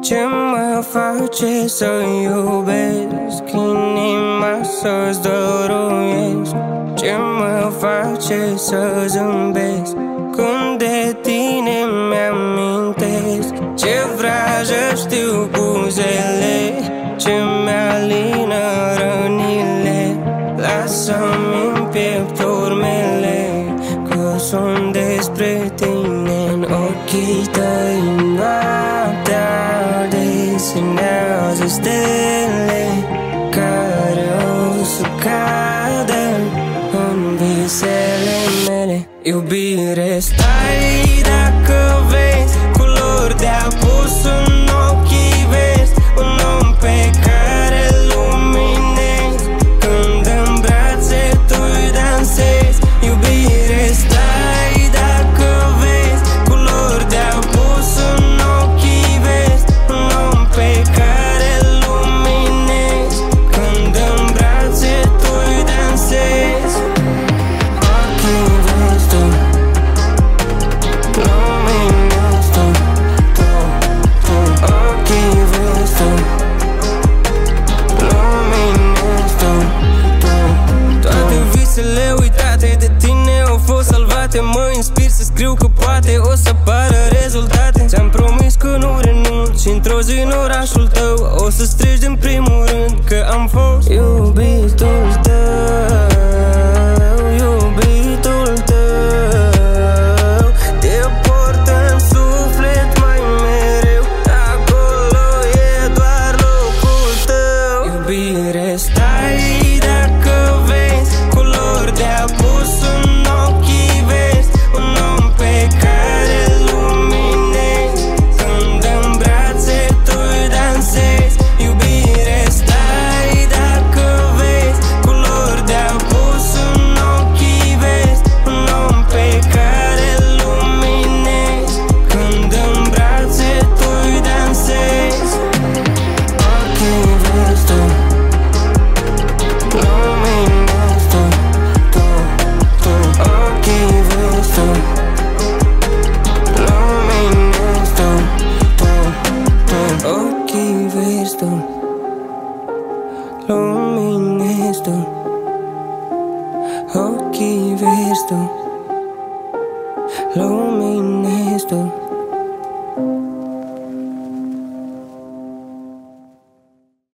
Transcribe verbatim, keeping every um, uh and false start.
Ce mă face să iubesc, inima să-ți dăruiesc? Ce mă face să zâmbesc când de tine mi-amintesc? Ce vrajă știu buzele, ce mi-alină rănile, lasă-mi în piept urmele, că sunt despre tine. În ochii tăi noaptea desenează stele care o să cadă în visele mele. Iubire, stai dacă vezi culori de apus în ochii vezi, un om pe care luminezi când în brațe tu-i dansezi. Iubire, stai dacă vezi culori de apus în ochii vezi, un om pe care luminezi când în brațe tu-i dansezi. Ochii vezi tu, luminezi tu, tu, tu. Ochii vezi tu, luminezi tu, tu, tu. Toate visele uitate de tine au fost salvate. Mă inspir să scriu că poate o să pară rezultate. Ți-am promis că nu renunț și într-o zi în orașul tău o să strigi din primul rând că am fost iubitul tău, iubitul tău. Te port în suflet mai mereu, acolo e doar locul tău. Iubire, stai dacă vezi culori de apus în ochii vezi, un om pe care luminezi când în brațe tu-i dansezi. Iubire, stai dacă vezi culori de apus în ochii vezi, un om pe care luminezi când în brațe tu-i dansezi. Ochii vezi tu, luminezi tu, tu, tu. Ochii vezi tu, luminezi tu, tu, tu. Ochii vezi tu, luminezi tu. Ochii vezi tu, luminezi